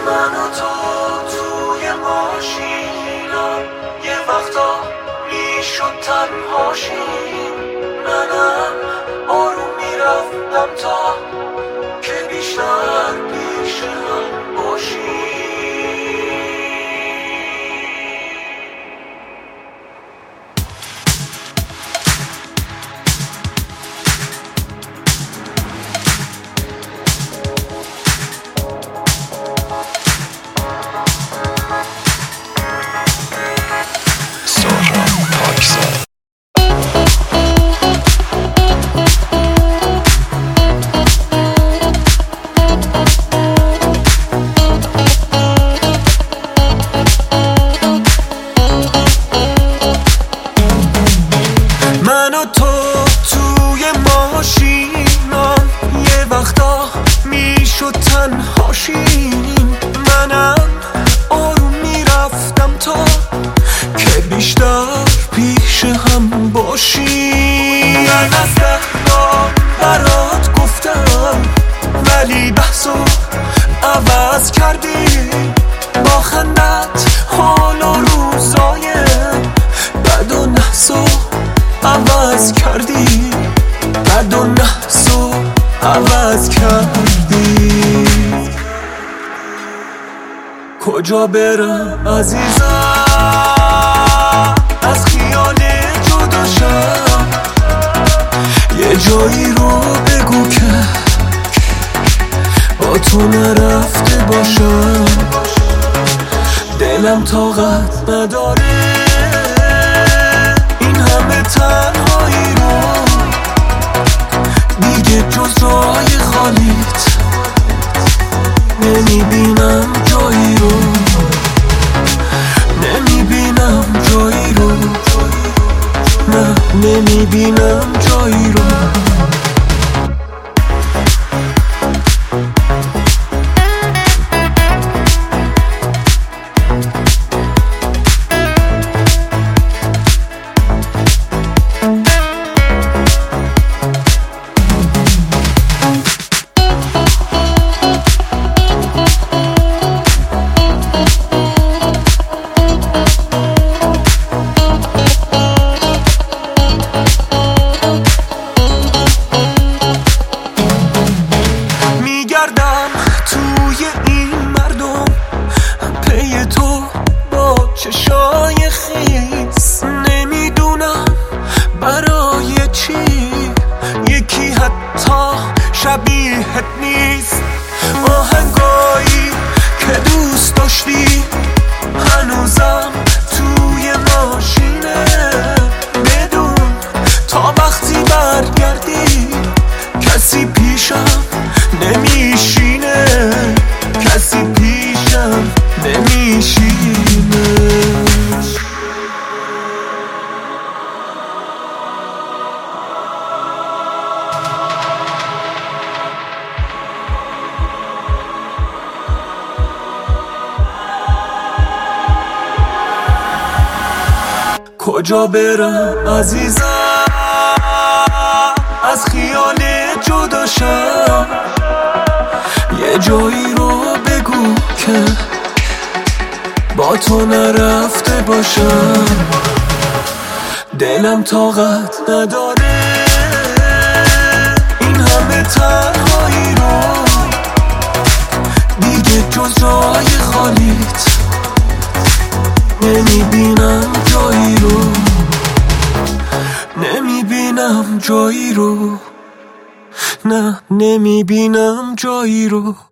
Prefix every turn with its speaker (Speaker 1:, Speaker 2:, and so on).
Speaker 1: من و تو توی ماشینم یه وقتا میشد تنهاشیم، منم آروم میرفتم تا که بیشتر پیش هم باشیم. من و تو توی ماشینم یه وقتا میشد تنهاشیم، منم آروم میرفتم تا که بیشتر پیش هم باشیم. من از دهنا برات گفتم ولی بحثو عوض کردی، با خندت حالا روزای بد و نحسو عوض کردی، بد و نحسو عوض کردی. کجا برم عزیزم از خیال جدا شم، یه جایی رو بگو که با تو نرفته باشم. دلم طاقت نداره این همه تنهایی رو، دیگه جز راه خالیت نمیبینم جایی رو، نمیبینم جایی رو، نه نمیبینم جایی رو. توی این مردم پی تو با چشای خیس، نمیدونم برای چی یکی حتی شبیهت نیست. آهنگایی که دوست داشتی هنوزم توی ماشینه، بدون تا وقتی برگردی کسی پیشم نمیشینه، کسی پیشم نمیشینه. کجا برم عزیزم از خیال جدا شم، یه جایی رو بگو که با تو نرفته باشم. دلم طاقت نداره این همه تنهایی رو، دیگه جز راه خالیت نمیبینم جایی رو، نمیبینم جایی رو، نه نمیبینم جایی رو.